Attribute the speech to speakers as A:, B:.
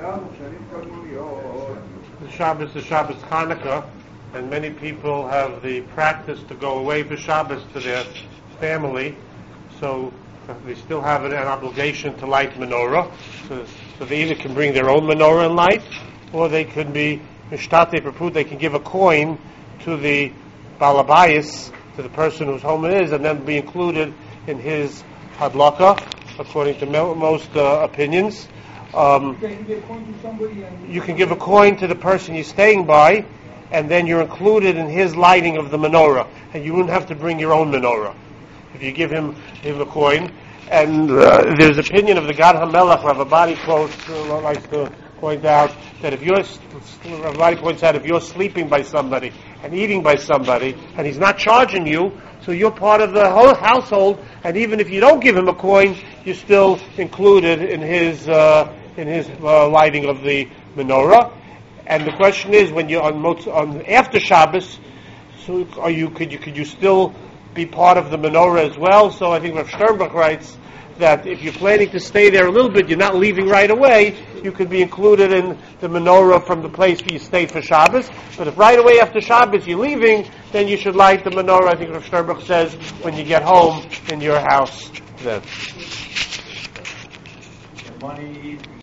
A: The Shabbos is Shabbos Hanukkah, and many people have the practice to go away for Shabbos to their family, so they still have an obligation to light menorah. So they either can bring their own menorah and light, or they can be mishtate preput. They can give a coin to the balabayis, to the person whose home it is, and then be included in his hadlaka, according to most opinions. You can give a coin to the person you're staying by, and then you're included in his lighting of the menorah, and you wouldn't have to bring your own menorah if you give him a coin. And there's opinion of the God HaMelech. Ravabadi quotes likes to point out that Ravabadi points out if you're sleeping by somebody and eating by somebody, and he's not charging you, so you're part of the whole household, and even if you don't give him a coin, you're still included in his lighting of the menorah. And the question is, when you're on after Shabbos, so could you still be part of the menorah as well? So I think Rav Sternbuch writes that if you're planning to stay there a little bit, you're not leaving right away, you could be included in the menorah from the place where you stayed for Shabbos. But if right away after Shabbos you're leaving, then you should light the menorah, I think Rav Sternbuch says, when you get home in your house then.